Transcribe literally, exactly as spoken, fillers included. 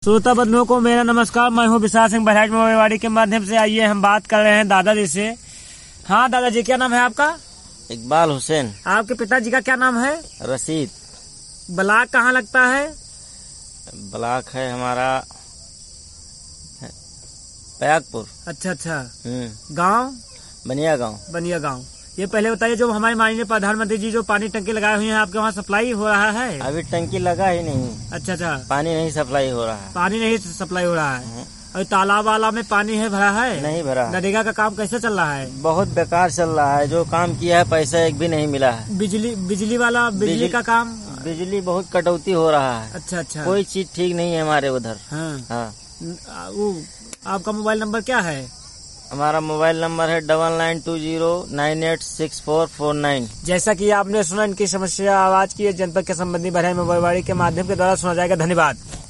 श्रोता बंधुओं को मेरा नमस्कार। मैं हूँ विशाल सिंह बहराइच मोबाइलवाड़ी के माध्यम से। आइए हम बात कर रहे हैं दादाजी से। हाँ दादाजी, क्या नाम है आपका? इकबाल हुसैन। आपके पिताजी का क्या नाम है? रशीद। ब्लॉक कहाँ लगता है? ब्लॉक है हमारा पयागपुर। अच्छा अच्छा। हम्म गांव? बनिया गांव। बनिया गांव। ये पहले बताइए, जो हमारे माननीय प्रधानमंत्री जी जो पानी टंकी लगाए हुए हैं, आपके वहाँ सप्लाई हो रहा है? अभी टंकी लगा ही नहीं। अच्छा अच्छा। पानी नहीं सप्लाई हो रहा है। पानी नहीं सप्लाई हो रहा है। और तालाब वाला में पानी है भरा है? नहीं भरा है। नरेगा का काम कैसे चल रहा है? बहुत बेकार चल रहा है। जो काम किया है पैसा एक भी नहीं मिला है। बिजली बिजली वाला बिजली बिजली का काम? बिजली बहुत कटौती हो रहा है। अच्छा अच्छा। कोई चीज ठीक नहीं है हमारे उधर। हाँ हाँ। वो आपका मोबाइल नंबर क्या है? हमारा मोबाइल नंबर है double nine two zero nine eight six four four nine. जैसा कि आपने सुना, इनकी समस्या आवाज की जनपद के संबंधी बहराइच मोबाइलवाड़ी के माध्यम के द्वारा सुना जाएगा। धन्यवाद।